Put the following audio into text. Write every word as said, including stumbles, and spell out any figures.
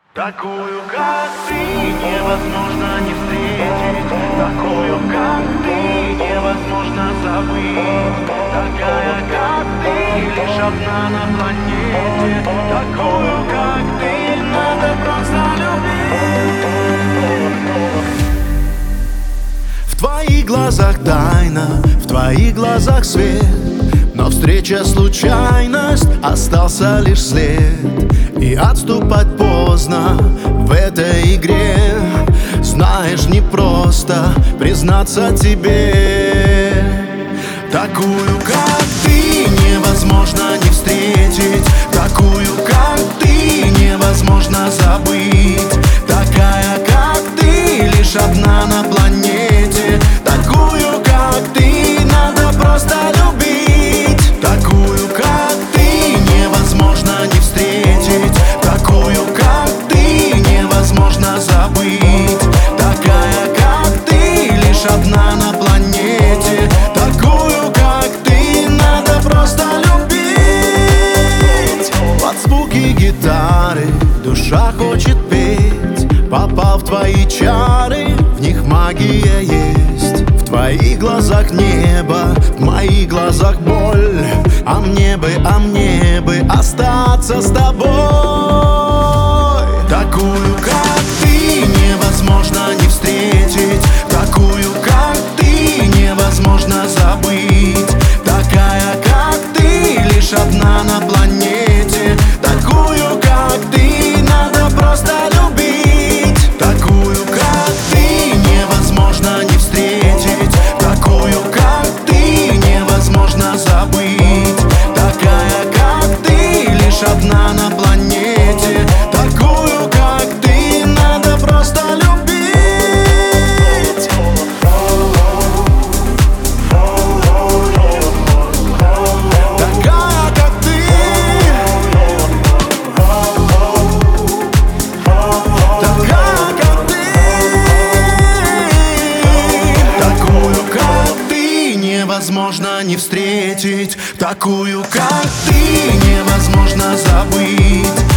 Такую, как ты, невозможно не встретить. Такую, как ты, невозможно забыть. Такая, как ты, лишь одна на планете. Такую, как ты, надо просто любить. В твоих глазах тайна, в твоих глазах свет, но встреча случайность, остался лишь след. И отступать поздно в этой игре. Знаешь, не просто признаться тебе. Такую, как ты, невозможно не встретить. Такую, как ты, невозможно забыть. Такая, как ты, лишь одна на планете. Такую, как ты, надо просто любить. Такую, как ты, невозможно не встретить. Такую, как ты, невозможно забыть. Такая, как ты, лишь одна на планете. Такую, как ты, надо просто любить. Под звуки гитары душа хочет петь. Попал в твои чары, в них магия есть. В твоих глазах небо, в моих глазах боль. А мне бы, а мне бы остаться с тобой. Такую, как ты, невозможно не встретить. Такую, как ты, невозможно забыть. Такая, как ты, лишь одна на планете. Такую, как ты, надо просто любить. Такую, как ты, невозможно не встретить. Такую, как ты, невозможно забыть. Такая, как ты, лишь одна на планете. Такую, как ты, надо просто любить. Такая, как ты. Такая, как ты. Такую, как ты, невозможно не встретить. Такую, как ты, невозможно забыть.